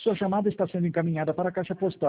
Sua chamada está sendo encaminhada para a caixa postal.